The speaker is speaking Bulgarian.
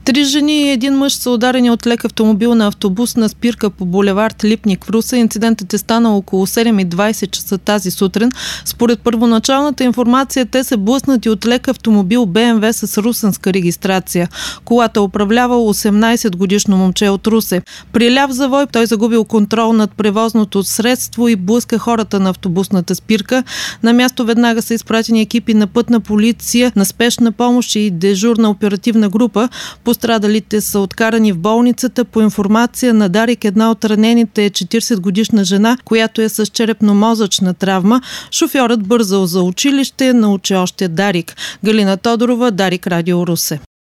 3 жени и един мъж са ударени от лек автомобил на автобусна спирка по булевард Липник в Русе. Инцидентът е станал около 7:20 часа тази сутрин. Според първоначалната информация, те са блъснати от лек автомобил БМВ с русенска регистрация. Колата управлявал 18-годишно момче от Русе. При ляв завой той загубил контрол над превозното средство и блъска хората на автобусната спирка. На място веднага са изпратени екипи на пътна полиция, на спешна помощ и дежурна оперативна група. Пострадалите са откарани в болницата. По информация на Дарик, една от ранените е 40-годишна жена, която е с черепно-мозъчна травма. Шофьорът бързал за училище, научи още Дарик. Галина Тодорова, Дарик, Радио Русе.